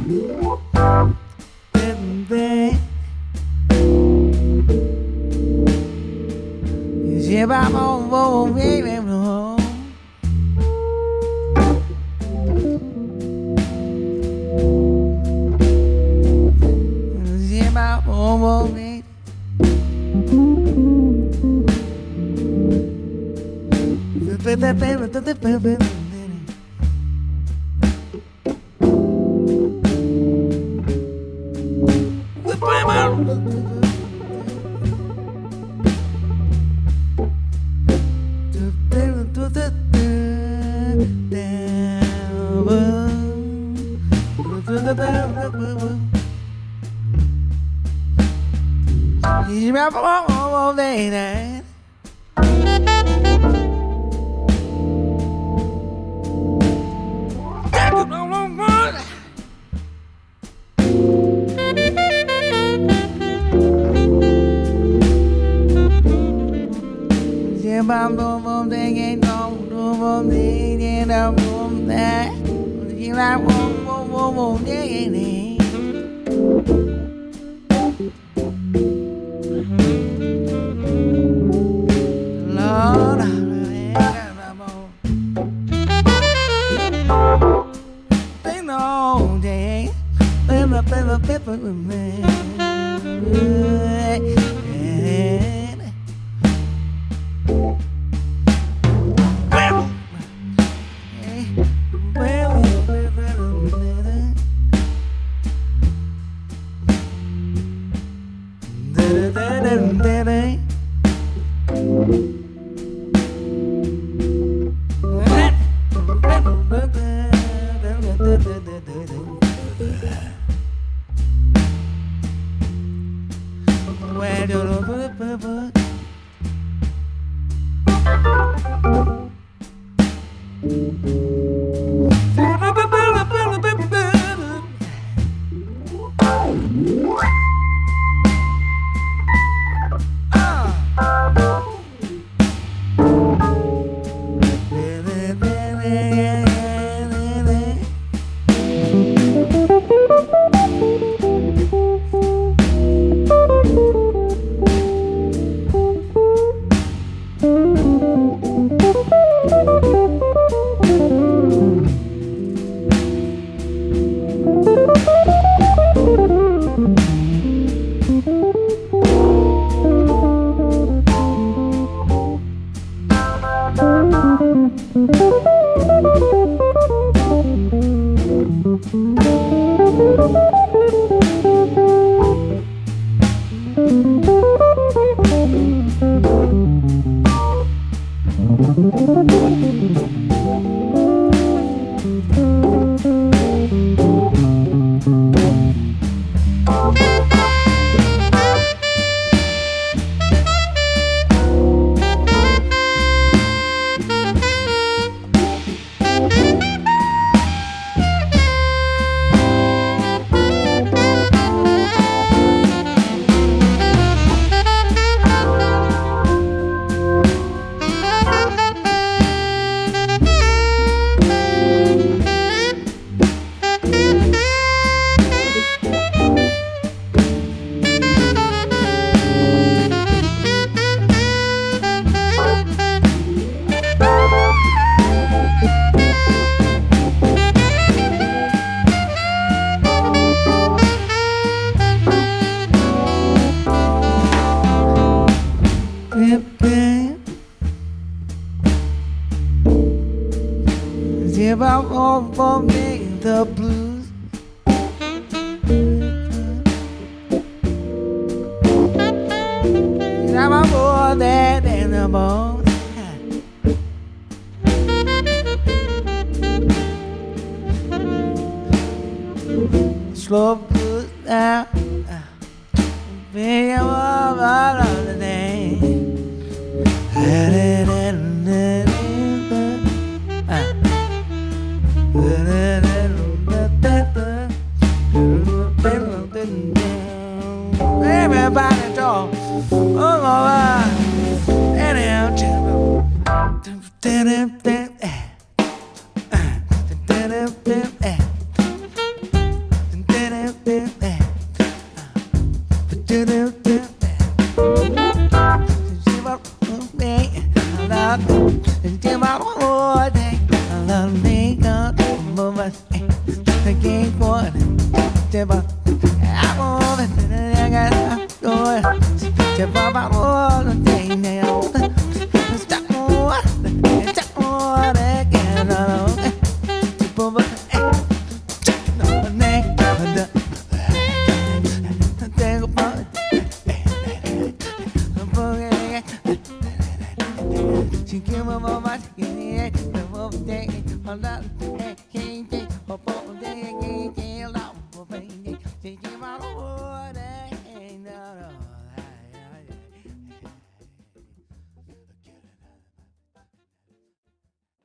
baby. If I'm on, baby, no. If I'm on, baby. He's my all day night. I'm no thing ain't no thing ain't no that. You like won't day. Lord, they know they pepper with me. If I'm home for me the blues, I'm more than animals. Slow blues now, be all of the day. Everybody talk, one, the game one, 제발 아무나 내가 또 제발 바로 내내요 자꾸 자꾸 내게 너 뽑아 너 내가 대고 봐 보게 지금은 뭐 맞게 너 못해 홀라